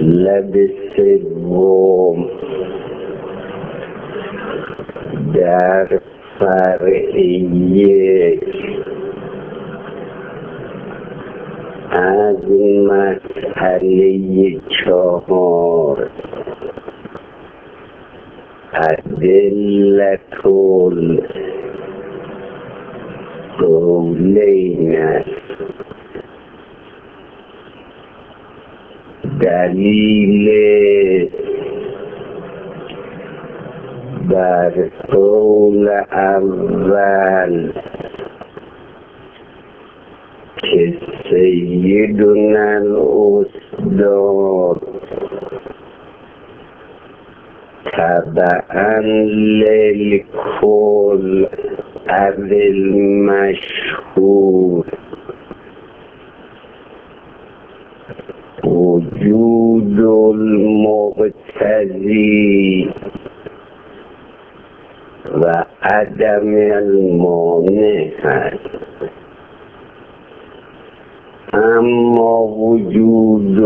لب سوم در فرع یک از مسئله 4 ادلة القولین است. دلیل بر قول اول که سیدنا الاستاد تبعا للکل از المشهور وجود المقتضی و عدم المانع هست. اما وجود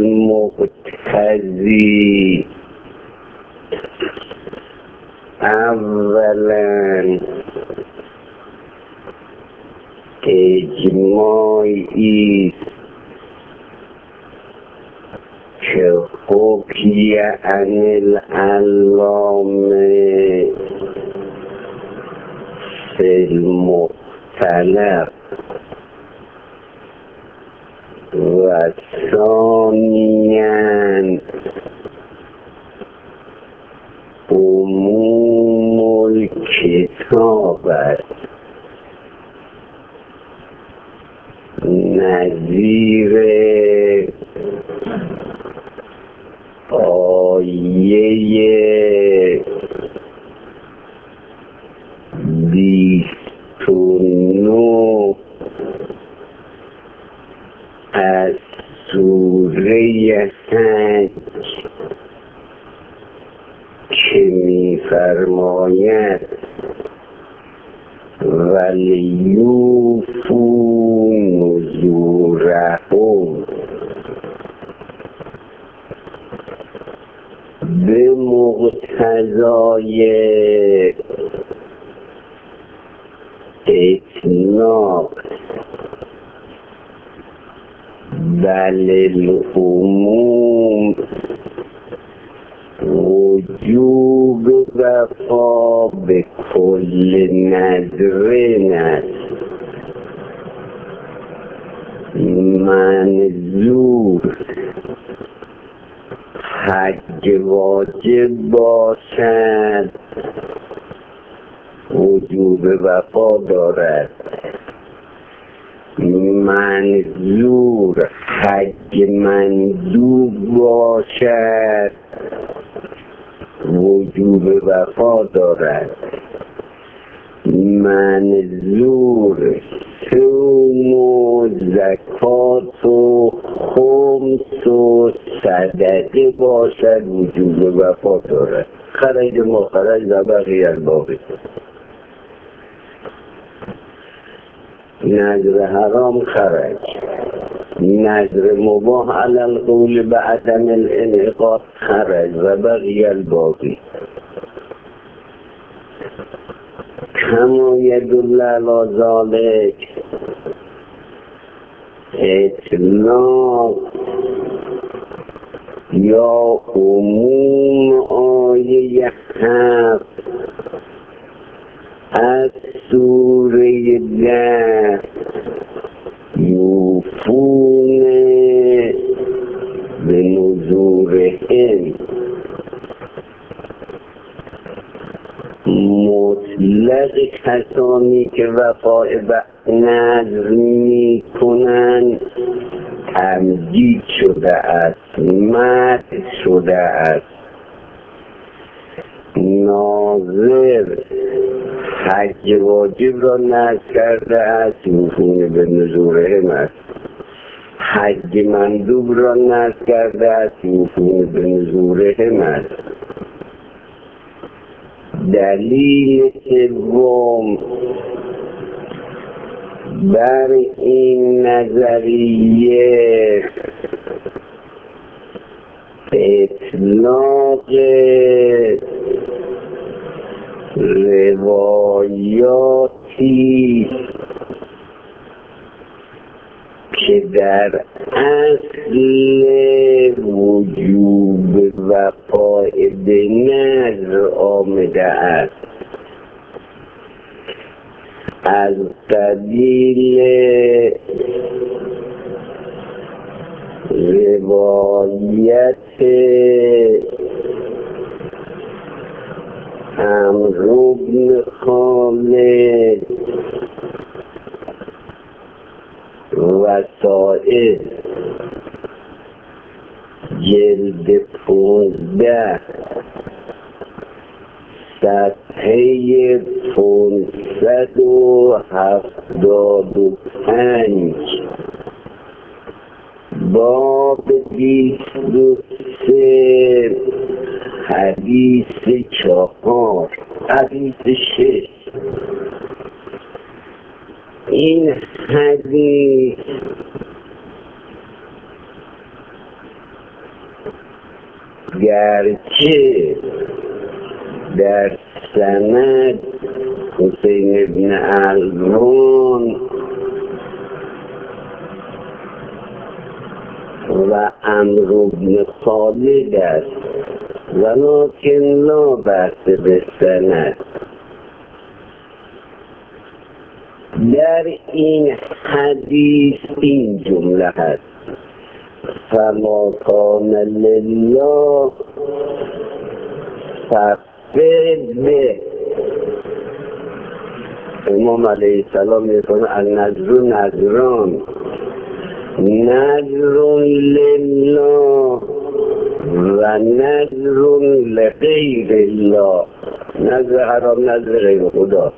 المقتضی اولا اجماعی که حکی عن العلامه فی المختلف و ثانیاً عموم الکتاب است نظیر آیه 29 از سوره حج که می‌فرماید ولیوفوا نذورهم به مقتضای اطلاق بل العموم وجوب وفا به کل نذر است. منظور حج واجب باشد وجوب وفا دارد. منظور حج مندوب باشد وجوب وفا دارد. منظور صوم و زکات و خمس و صدقه باشد وجوب وفا دارد. خرج مخرج و بقیه الباقی. نذر حرام خرج، نذر مباح علی القول بعدم الانعقاد خرج و بقیه الباقی. کما یدل علی ذلک اطلاق یا عموم آیه 7 از سوره 10 یوفون به نذورهم مطلق کسانی که وفای به نذر می کنند تمجید شده است، مدح شده است. ناظر حج واجب را نذر کرده است یوفون به نذورهم است. حج مندوب را نذر کرده است یوفون به نذورهم است. دلیل سوم بر این نظریه اطلاق روایاتی که در اصل وجوب وفای به نظر آمده است از قبیل روایت عمرو بن خالد وسائل جلد 15 صفحه 575 باب 23 حدیث 4 حدیث 6 این حدیث گرچه در سند حسین بن علوان و عمرو بن خالد است ولکن لا بأس بالسند. در این حدیث این جمله هست: فما کان لله فاغفر به. امام علیه السلام میگه النذر نذران، نذر لله و نذر لغیر الله. نذر حرام، نذر غیر خدا.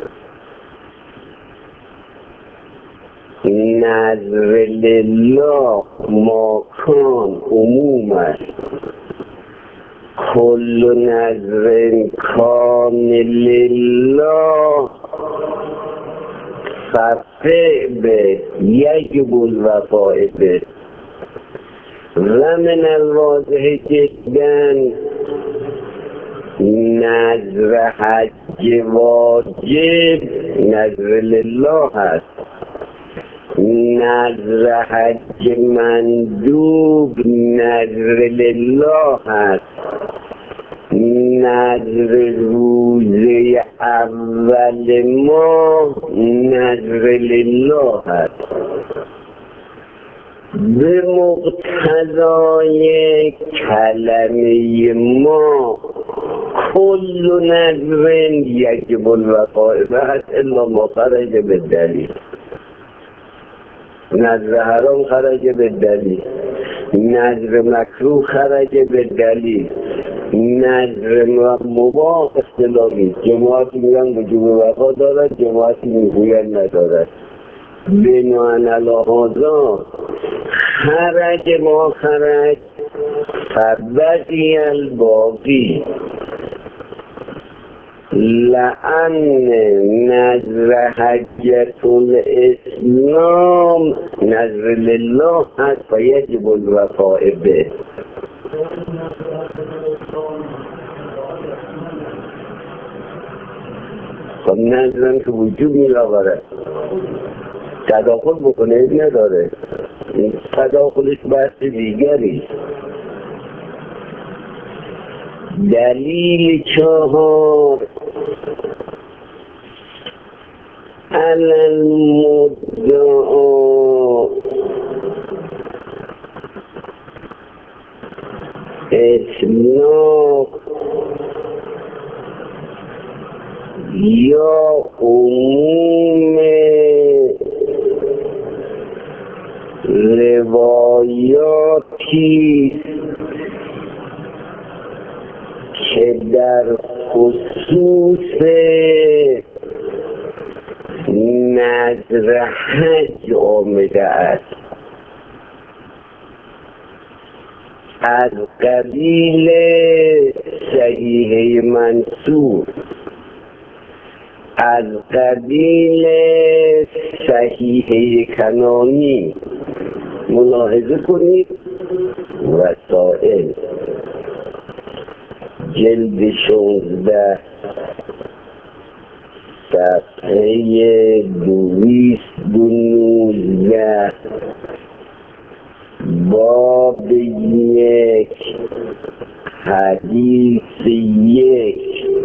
نذر لله ماکان عموم است. کل نذر کان لله ففعل یجب الوفاء به. و من الواضح جدا نذر حج واجب نذر لله است، نذر حج مندوب نذر لله است، نذر روزه اول ماه نذر لله است. به مقتضای کلمه ما کل نذر یجب الوفاء به الا ما خرج بالدلیل. نذر حرام خرج بالدلیل، نذر مکروه خرج بالدلیل، نذر مباح اختلافی. جماعتی میگن وجوب وفا دارد، جماعتی میگوین ندارد. بناء علی هذا خرج ما خرج فبقی الباقی. لأن نذر حجة الاسلام نذر لله هست و یجب الوفاء به. خب نذرم که وجوب می‌آورد، تداخل بکنه نداره، تداخلش بحث دیگری. دلیل 4 علی المدعا اطلاق یا عموم روایاتی که در خصوص نذر حج آمده است از قبیل صحیحه منصور، از قبیل صحیحه کنانی. ملاحظه کنید وسائل جلد 16 صفحه 219 باب 1 حدیث 1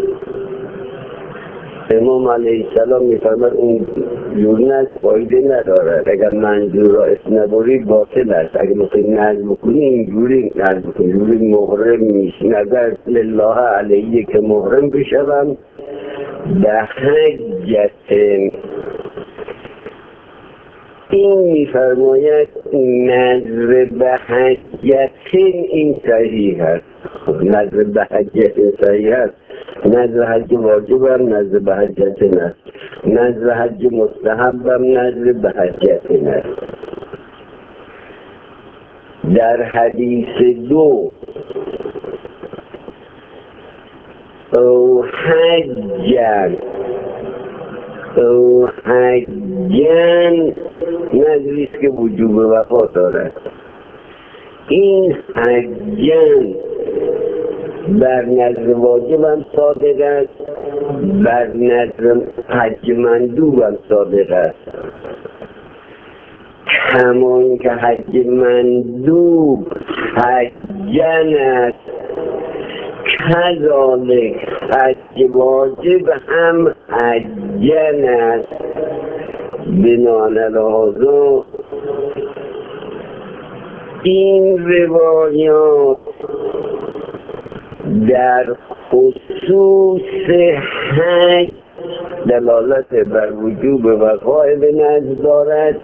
امام علیه السلام میفرماد اون جور فایده ندارد. اگر منظور را اسم نبری باطل است. اگر میخوایی نظم کنی اینجوری نظم کنی، جوری محرم میشی. نظر لله علیه که محرم بشوم به حجت. این میفرماید نظر به حجت این صحیح است. نظر به حجت صحیح است. نظر حج واجب هم نظر به حجت است. نظر حج مستحب هم نظر به حجت است. در حدیث 2 او حجن نظریست که وجوب وفا دارد. این حجن بر نظر واجب هم صادق است، بر نظر حج مندوب هم صادق است. همون که حج مندوب حجن است، کذالک حج واجب هم حجن است. بنان لحاظا این روایات در خصوص حج دلالت بر وجوب وقاع به نظر دارد،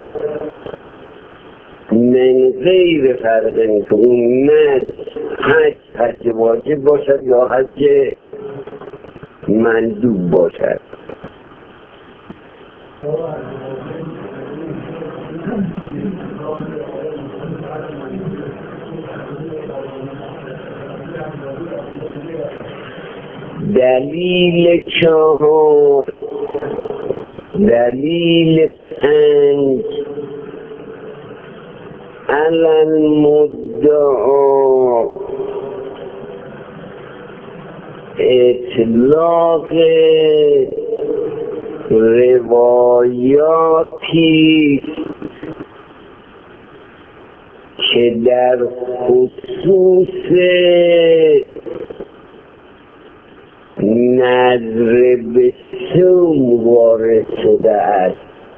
من غیر فرق که اون نظر حج واجب باشد یا حج مندوب باشد. دلیل 4 دلیل 5 علی المدعا اطلاق روایاتی که در خصوص نظر به صوم وارد شده است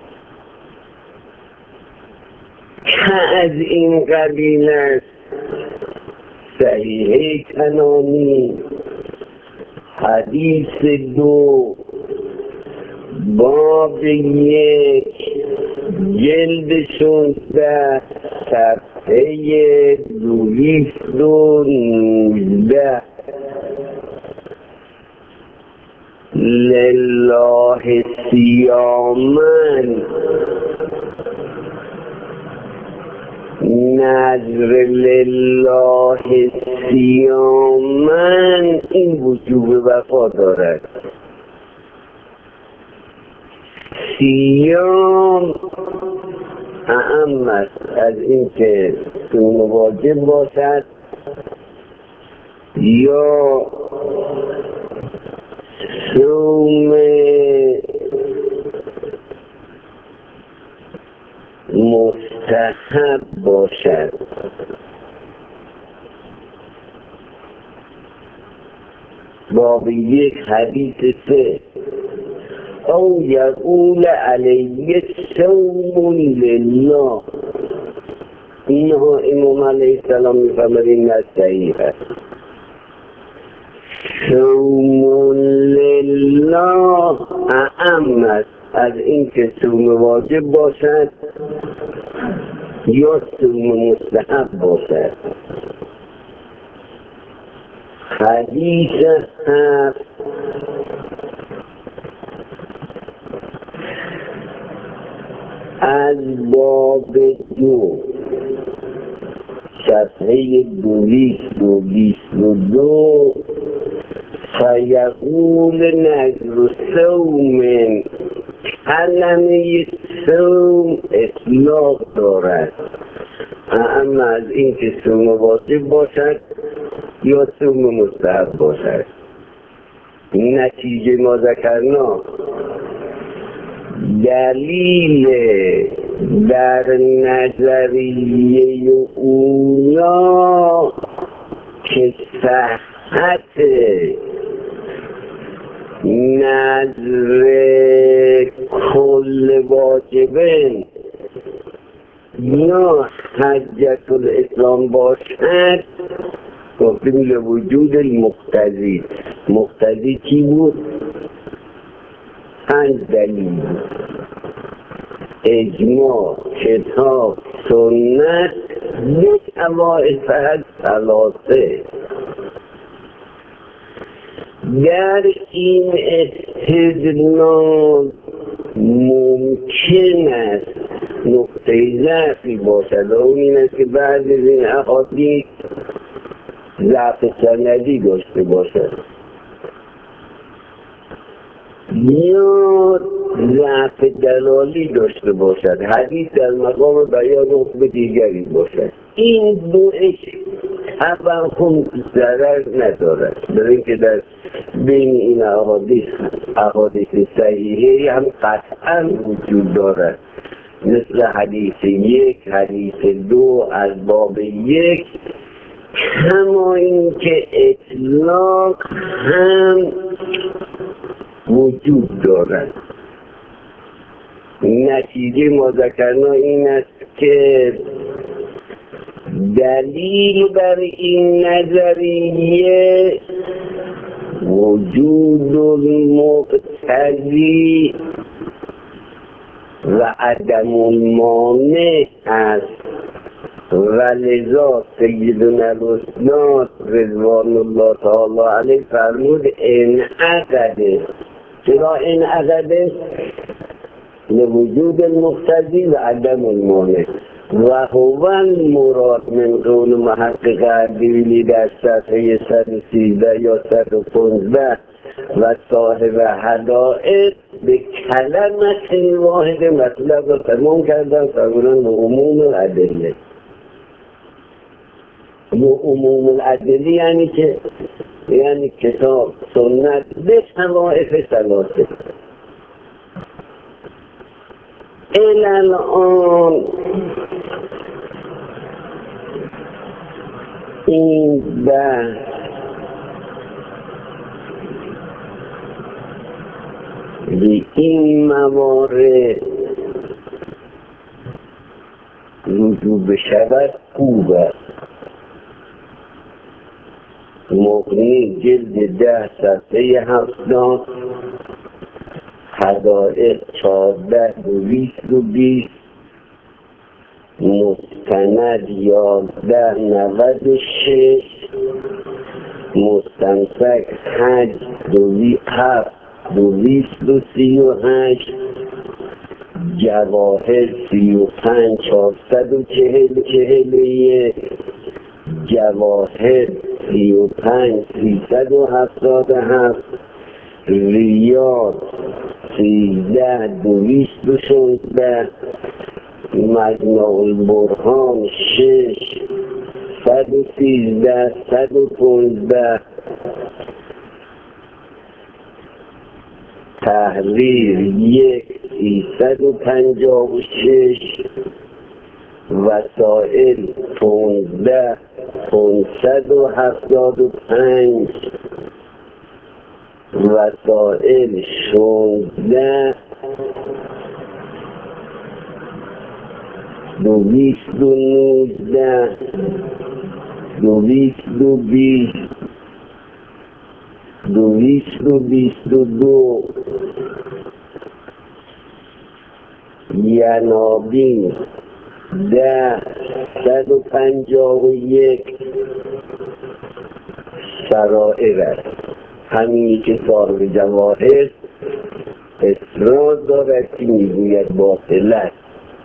که از این قبیل است. صحیح کنانی حدیث 2 باب 1 جلد 16 صفحه 219 لله صیامن نظر لله صیامن این وجوب وفا دارد. صیام اهم است از این که صوم واجب باشد یا صوم مستحب باشد. باب 1 حدیث 3 او یقول علیه صوم لله. اینها امام علیه السلام میفرماید این صحیح است. صوم لله اهم است از این که صوم واجب باشد یا صوم مستحب باشد. حدیث 7 از باب 2 صفحه 222 فیقول نظر صوم کلمه صوم اطلاق دارد. اما از این که سوم واجب باشد یا سوم مستحب باشد. نتیجه ما ذکرنا دلیل در نظریه اونا که صحت نظر کل واجبه یا حجت الاسلام باشد، گفتیم لوجود المقتضی. مقتضی کی بود؟ 5 دلیل: اجماع، کتاب، سنت، یک اوائل ثلاثه. در این استدلال ممکن است نقطه ضعفی باشد و اون این است که بعضی از این احادیث ضعف سندی داشته باشد یا ضعف دلالی داشته باشد، حدیث در مقام بیان حکم دیگری باشد. این نوعش توهم ضرر ندارد، برای اینکه در بین این احادیث صحیحه هم قطعا وجود دارد، مثل حدیث 1، حدیث 2 از باب 1، کما این که اطلاق هم وجود دارد. نتیجه ما ذکرنا این است که دلیل بر این نظریه وجود المقتضی و عدم المانع است و لذا سیدنا الاسناد رضوان الله تعالی علیه فرمود انعقده. چرا انعقده؟ لوجود المقتضی و عدم المانع و هو المراد من قول محقق اردبیلی در صفحه 113 یا 115 و صاحب حدائق به کلمت واحد مطلب را تمام کردن، فرمودن به عموم الادله. به عموم الادله یعنی کتاب، سنت، به طوائف ثلاثه. الان این بحث به این موارد رجوع بشود خوب است. مغنی جلد 10 صفحه 70، حدائق 14 220، مستند 1196، مستمسک حج 238، جواهر 35441، جواهر 35377، ریاض 13216، مجمع البرهان 6 113 115، تحریر 1 356، وسائل 15 575، وسائل 16 219 220 222، ینابین 10 151، شرائع است. همینی که صاحب جواهر اصرار دارد که میگوید باطل است.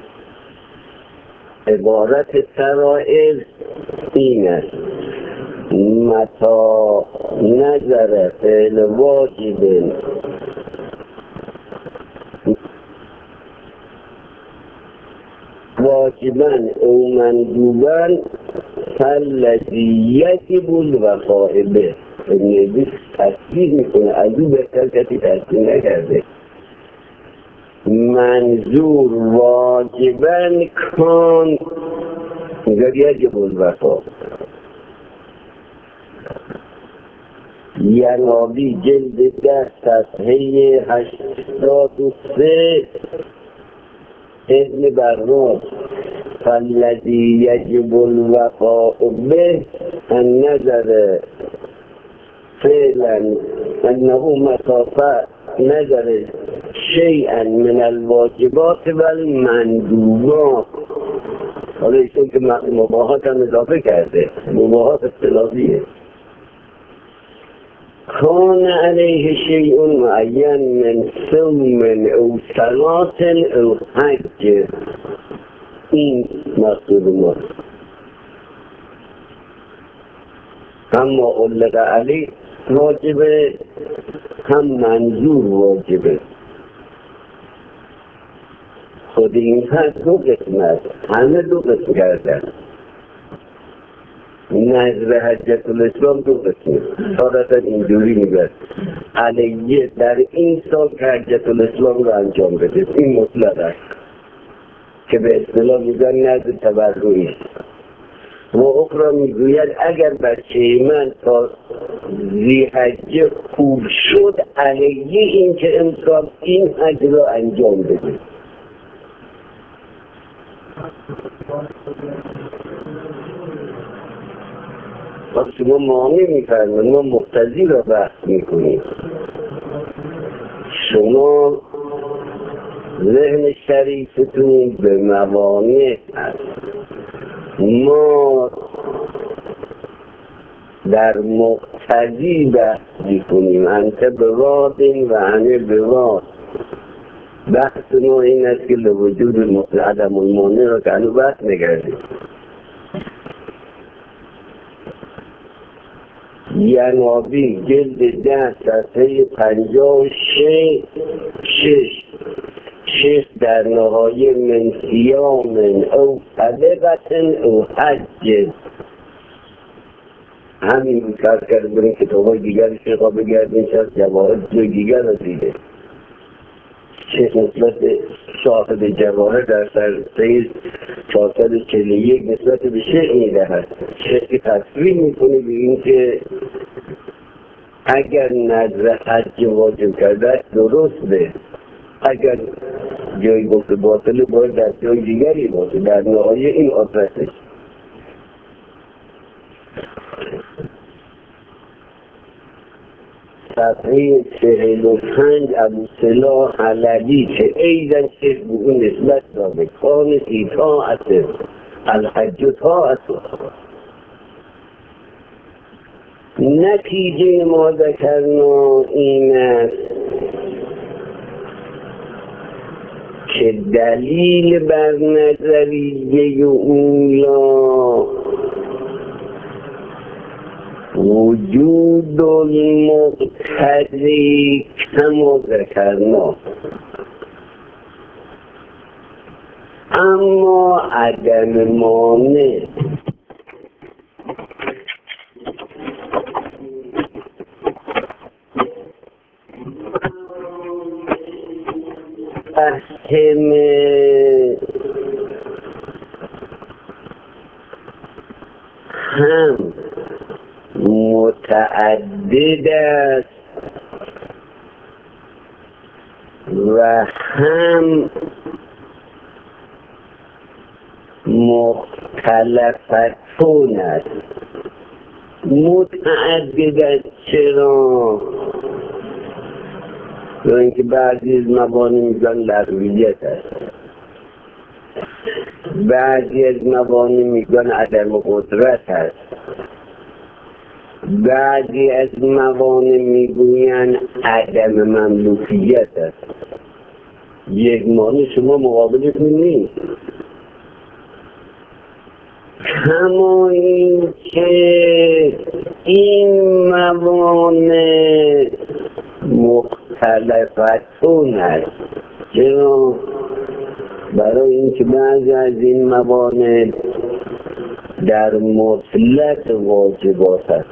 عبارت شرائع این است: متا نظر فعل واجب واجبا او مندوبا فالذی یجب الوفاء به. نویس تصدیق میکنه از او بهتر کسی تصدیق نکرده. منظور واجبا کان یجب الوفاء. ینابی جلد 10 صفحه 83 ابن براس فالذی یجب الوفاء به النظر فعلا انه مسافه نظر شیئا من الواجبات و المندوبات. حالا ایشون که مباحات هم اضافه کرده، مباحات اختلافیه. کان علیه شیء معین من صوم او صلاة او حج. این مقصود ما. اما علق علیه واجبه، هم منظور واجبه. خود این هست دو قسمت، همه دو قسم کردن. نظر حجت الاسلام دو قسمه. صادتا اینجوری میگه علیه در این سال که حجت الاسلام رو انجام بده، این مطلق است که به اصطلاح میگن نظر تبرعی. و اخرى میگوید اگر بچه من تا ذی‌حجه خوب شد علیه این که امسال این حج را انجام بده. شما معنی میفرمایید، ما مقتضی را بحث میکنیم. شما ذهن شریفتون به موانع هست. ما در مقتضی بحث میکنیم. انت بوادین و همه بواد. بحث ما این است که لوجود عدم المانع را که هنو بحث نگردیم. ینابی جلد 10 صفحه 56 در نهایه من صیام او صدقه او حج. همین کار کرده برین کتابای دیگر شیخا بگردین شاید جواهر جای دیگر را دیده. شیخ نسبت صاحب جواهر در صفحه 441 نسبت به شیخ میدهد. شیخ تصویر میکنه به این که اگر نظر حج واجب کرده درسته، اگر جای گفت باطله باید در جای دیگری باشه. در نهایه این آدرسش. صفحه 45 ابوسلاح حلبی که ایزن شیخ به اون نسبت داده کان ایطاعت الحج طاعت. نتیجه ما ذکرنا این است که دلیل بر نظریه اولا وجود المقتضی کما ذکرنا، اما عدم مانع. فهم هم متعدد است و هم مختلفتون است. متعدد است چرا؟ چون اینکه بعضی از مبانی میگن لغویت است، بعضی از مبانی میگن عدم قدرت است، بعضی از موانع میگوین عدم مملوکیت است. یک معنی شما مقابلتون نیست. کما این که این موانع مختلفتون است. چرا؟ برای اینکه بعضی از این موانع در مطلق واجبات است.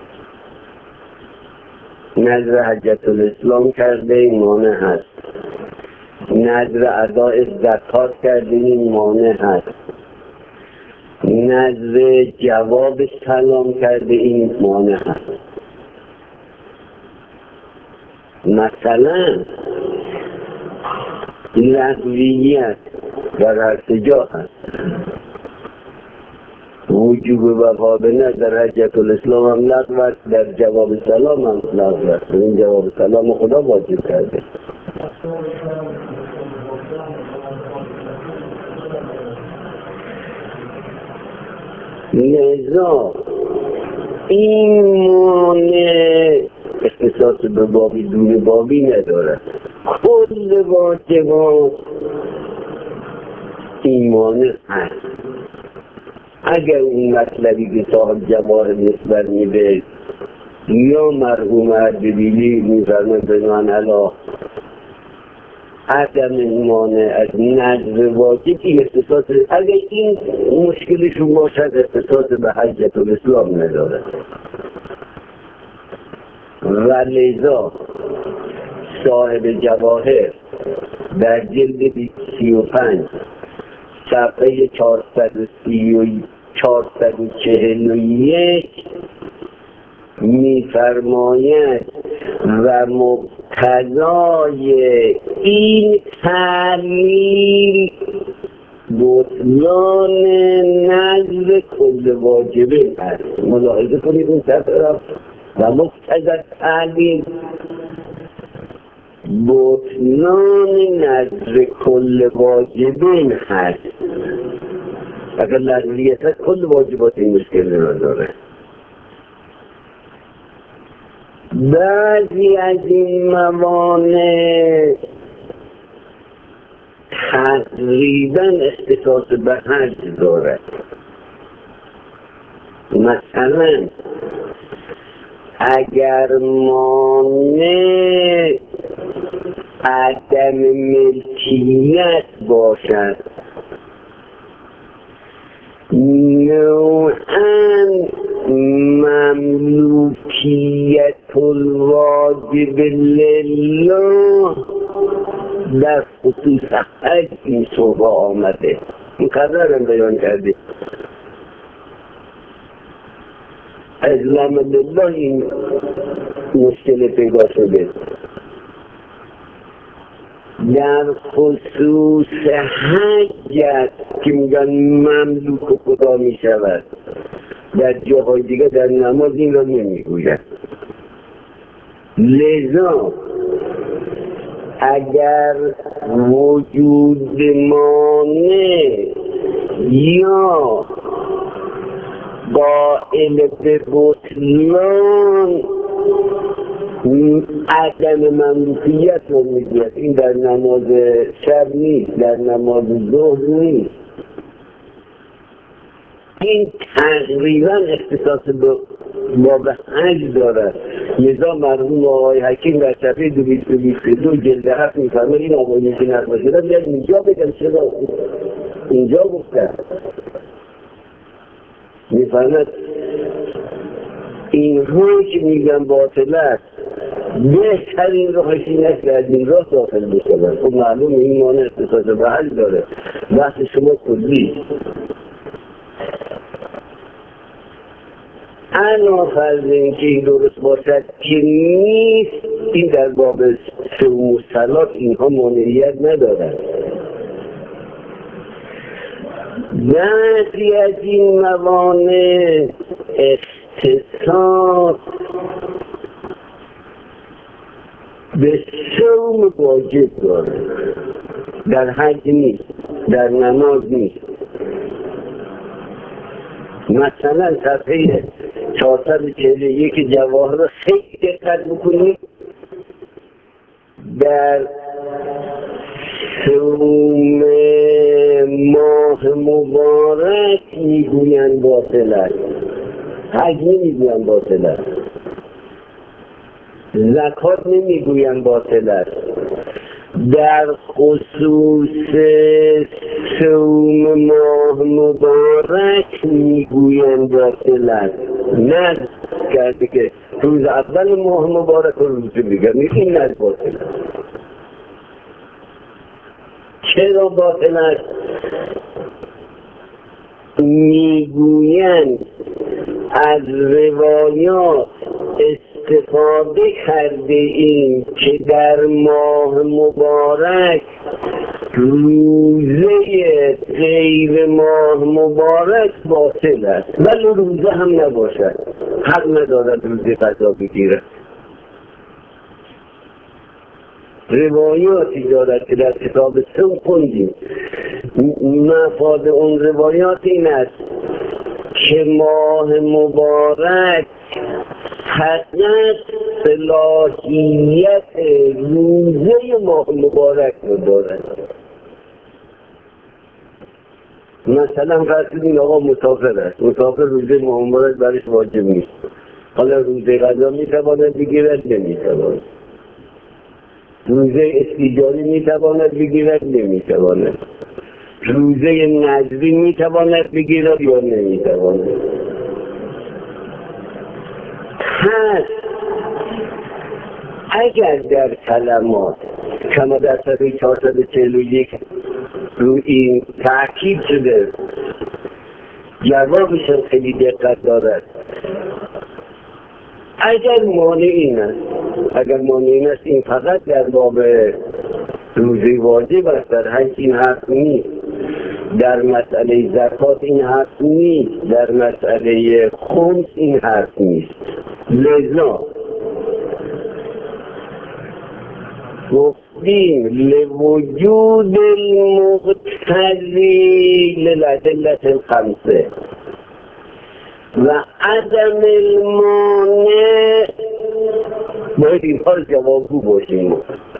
نظر حجت الاسلام کرده این مانع هست، نظر اداء زکات کرده این مانع هست، نظر جواب سلام کرده این مانع هست. مثلا لغویت در هر سجا هست، وجوب وفا به نظر حجت الاسلام هم لغو است، در جواب سلام هم لغو است. این جواب سلام خدا واجب کرده. لذا این مانع اختصاص به بابی دون بابی ندارد. کل واجبات این مانع هست. اگر اون مطلبی که صاحب جواهر نسبت میده یا مرحوم اردبیلی میفرماید بنان علا عدم مانع از نظر واجب این اختصاص، اگر این مشکلشون باشد اختصاص به حجت الاسلام نداره. و لذا صاحب جواهر در جلد 35 صفحه 441 میفرماید و مقتضای این تعلیل بطلان نظر کل واجبه است. ملاحظه کنید اون صفحه و مقتضای تعلیل بطلان نظر کل واجبه هست. اگر لغویت هست کل واجبات این مشکل نداره. بعضی از این موانع تقریبا اختصاص به حج دارد. مثلا اگر مانع عدم ملکیت باشد، نوعاً مملوکیت الواجب لله در خصوص حج این صحبه آمده. مقررم بیان کرده ازلام لله این مشکل پیدا شده. در خصوص حجت که میگن مملوک خدا می شود، در جاهای دیگه در نماز این را نمیگوید. لذا اگر وجود مانع یا قائل به بطلان عدم مملوکیت رو میگوید، این در نماز شب نیست، در نماز ظهر نیست، این تقریبا اختصاص به باب حج دارد. لذا مرحوم آقای حکیم در صفحه 222 جلد 7 میفرماید این آقایی که نقل شده بیاد اینجا بگم چرا اینجا گفتن. میفرماید اینها که میگن باطل است، بهترین راهش این است که از این راه داخل بشود. خب معلوم این مانع اختصاص به حج داره. بحث شما کلی انا فرض این که این درست باشد که نیست، این در باب صوم و صلات اینها مانعیت ندارد. بعضی از این موانع اختصاص به صوم واجب داره، در حج نیست، در نماز نیست. مثلا صفحه 441 جواهر رو خیلی دقت بکنید. در صوم ماه مبارک میگوین باطل است، حج نمیگوین باطل است، زکات نمیگوین باطل است، در خصوص صوم ماه مبارک میگویند باطل است. نه کرده که روز اول ماه مبارک و روز دیگر این نه باطل است. چرا باطل است؟ میگویند از روایات استفاده کرده این که در ماه مبارک روزه غیر ماه مبارک باطل است، ولی روزه هم نباشد، حق ندارد روزه قضا بگیرد. روایاتی دارد که در کتاب سوم خوندیم. مفاد اون روایات این است که ماه مبارک فقط صلاحیت روزه ماه مبارک رو دارد. مثلا فرض کنید آقا مسافر است، مسافر روزه ماه مبارک برش واجب نیست، حالا روزه قضا میتواند بگیرد نمیتواند، روزه استیجاری میتواند بگیرد نمیتواند، روزه نذری میتواند بگیرد یا نمیتواند. پس اگر در کلمات کما در صفحه 441 رو این تأکید شده، جوابش خیلی دقت دارد. اگر مانع این است این فقط در باب روزه واجب است، در حج این حرف نیست، در مسئله زکات این حرف نیست، در مسئله خمس این حرف نیست. لذا گفتیم لوجود المقتضی للادلة الخمسه و عدم المانع باید این کار جوابگو باشیم.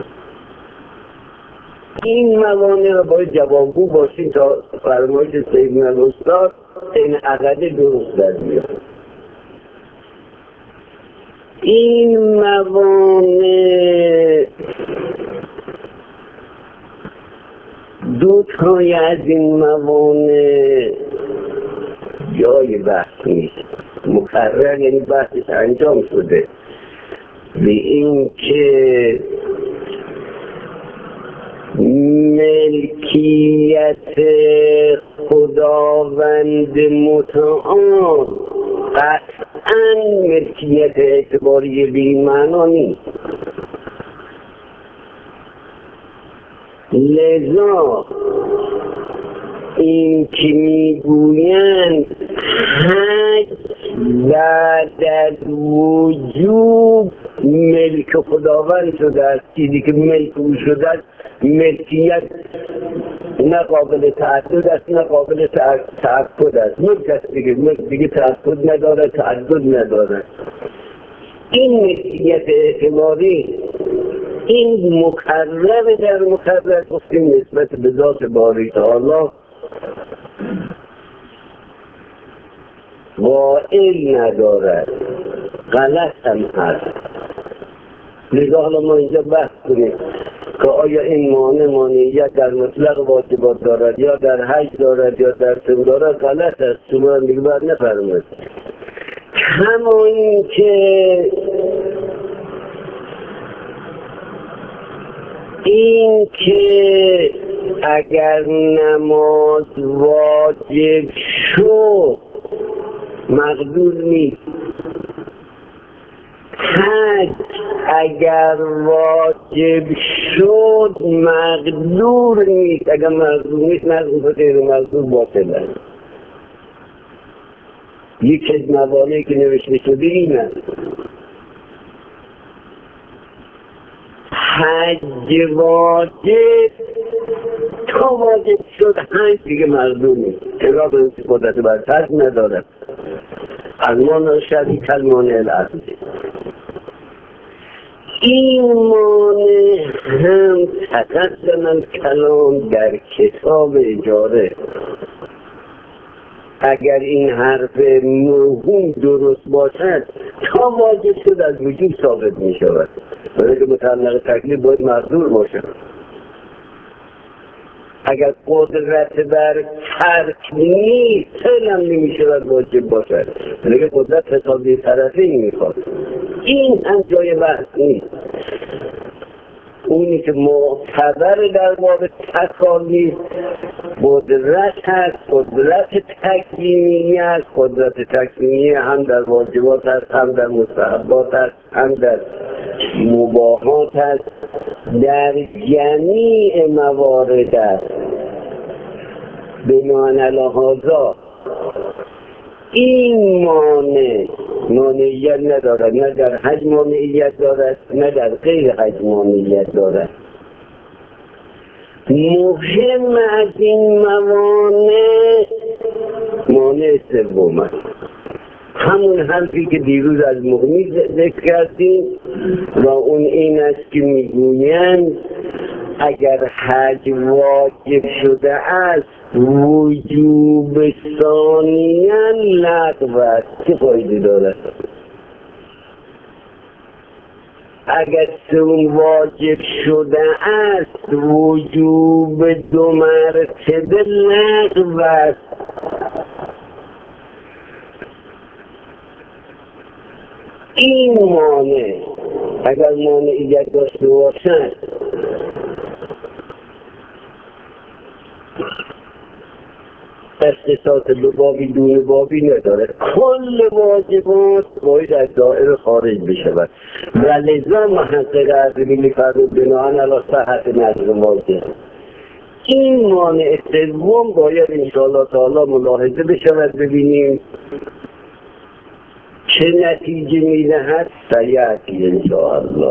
این موانع را باید جوابگو باشیم تا فرمایش سیدنا الاستاد این عقده درست در بیاد. این موانع دو تای از این موانع جای بحث نیست، مقرر یعنی بحثش انجام شده به این که ملکیت خداوند متعال قطعاً ملکیت اعتباری به این معنا نیست. لذا این که میگویند حج بعد از وجوب ملک خداوند شده است، چیزی که ملک او شده است ملکیت نه قابل تعدد است نه قابل تعدد است. ملک است دیگه تعدد نداره، تعدد نداره. این ملکیت اعتباری این مکرر در مکرر گفتیم نسبت به ذات باری تعالی قائل ندارد، غلط هم هست. لذا حالا ما اینجا بحث کنیم که آیا این مانعیت در مطلق واجبات دارد یا در حج دارد یا در صوم دارد، غلط است. شما دیگه باید نفرمایید. کما این که اگر نماز واجب شد مقدور نیست، حج اگر واجب شد مقدور نیست، اگر مقدور نیست نظر غیر مقدور باطل است. یک از موانعی که نوشته شده این است حج واجب تا واجب شد حج دیگه مقدور نیست، چرا به قدرت بر ترک ندارد. المانع شریک المانع الاصلی. این مانع هم تقدم الکلام در کتاب اجاره. اگر این حرف موهوم درست باشد تا واجب شد از وجود ثابت می شود، برای که متعلق تکلیف باید مقدور باشد. اگر قدرت بر ترک نیست هم نمیشود واجب باشد. لیکن قدرت حسابی طرفی میخواد. این هم جای بحث نیست. اونی که معتبر در باب تکالیف قدرت هست، قدرت تکوینی هست. قدرت تکوینی هم در واجبات هست، هم در مستحبات هست، هم در مباحات هست، در جمیع موارد هست. بناهن لهذا این مانعیت ندارد، نه در حج مانعیت دارد، نه در غیر حج مانعیت دارد. مهم از این مانع سوم است. همون حرفی که دیروز از مغنی ذکر کردیم و اون این است که میگویند اگر حج واجب شده است وجوب ثانیاً لغو است. چه فایده دارد؟ اگر سوم واجب شده است وجوب دو مرتبه لغو است. این مانع اگر مانعیت داشته باشند اختصاص به بابی دون بابی نداره. کل واجبات باید از دائره خارج بشود و لذا محقق اردبیلی می‌فرماید بناهن علی صحت نظر واجب. این مانع سوم باید انشاءالله تعالی ملاحظه بشود، ببینیم چه نتیجه میدهد. سیأتی انشاءالله.